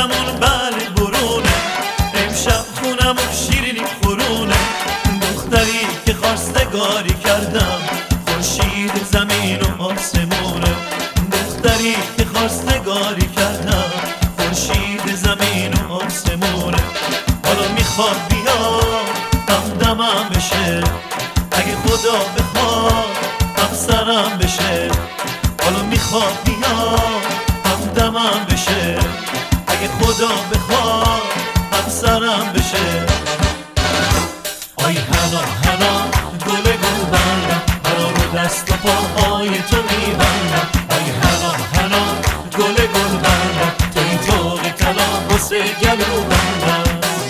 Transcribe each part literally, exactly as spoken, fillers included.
خونمون بله برونه، امشب خونمون شیرینی خورونه. دختری که خواستگاری کردم، خورشید زمین و آسمونه. دختری که خواستگاری کردم، خورشید زمین و آسمونه. حالا میخواد بیا همدمم بشه، اگه خدا بخواد همسرم بشه. حالا میخواد بیا همدمم بشه، اگه خدا بخواد همسرم بشه. آی هنا هنا گل گل بندم، هنا رو دست و پاهای تو میبندم. آی هنا هنا گل گل بندم، توی طوق کلام واسه گلو بندم.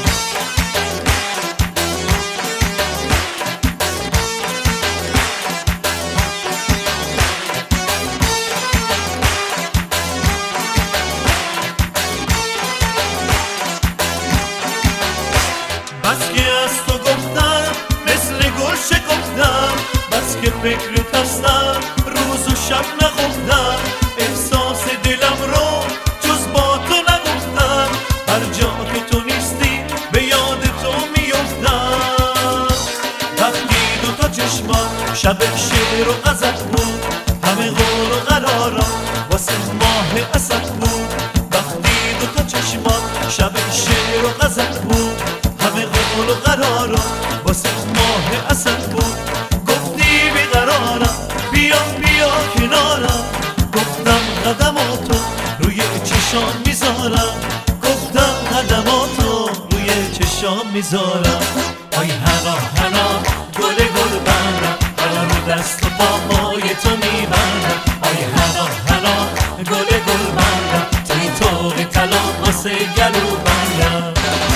بس که از تو گفتم مثل گل شکفتم، بس که فکرت هستم روز و شب نخفتم. احساس دلم رو جز با تو نگفتم، هر جا که تو نیستی به یاد تو میفتم. وقتی دو تا چشمان شب شعر و غزل بود، همه قول و قرارم واسه ماه اسد بود. وقتی دو تا چشمان شب شعر و غزل بود، همه قول و قرارم واسه ماه اسد بود. گفتی بیقرارم بیا بیا کنارم، گفتم قدماتو روی چشام میذارم. گفتم قدماتو روی چشام میذارم. آی هنا هنا گل گل بندم، هنا رو دست و پاهای تو میبندم. آی هنا هنا گل گل بندم، توی طوق طلا واسه گلو بندم.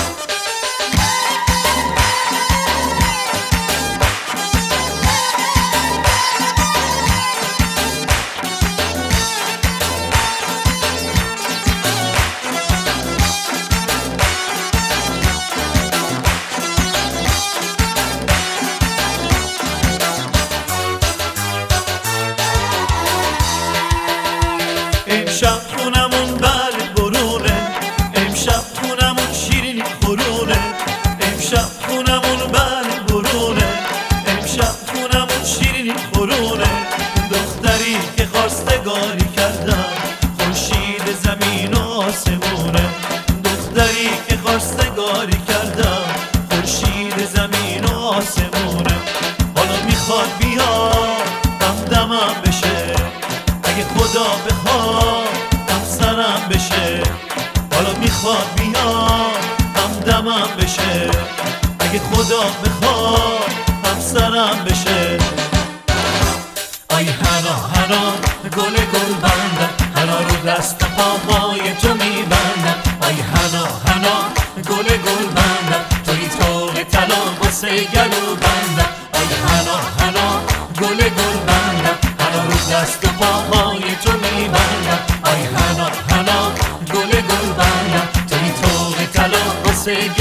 امشب خونمون بله برونه، امشب خونمون شیرینی خورونه. امشب خونمون بله برونه، امشب خونمون شیرینی خورونه. دختری که خواستگاری کردم، خورشید زمین و آسمونه. دختری که خواستگاری کردم، خورشید زمین و آسمونه. حالا میخواد بیا همدمم بشه، اگه خدا بخواد همسرم بشه. حالا میخواد بیا همدمم بشه، اگه خدا بخواد همسرم بشه. آی هنا هنا گل گل بندم، هنا رو دست و پاهای تو میبندم. آی هنا هنا گل گل بندم، توی طوق طلا واسه گلو بندم. آی هنا هنا گل گل بندم، هنا رو دست و پاهای تو میبندم. آی هنا هنا گل گل بندم، توی طوق طلا واسه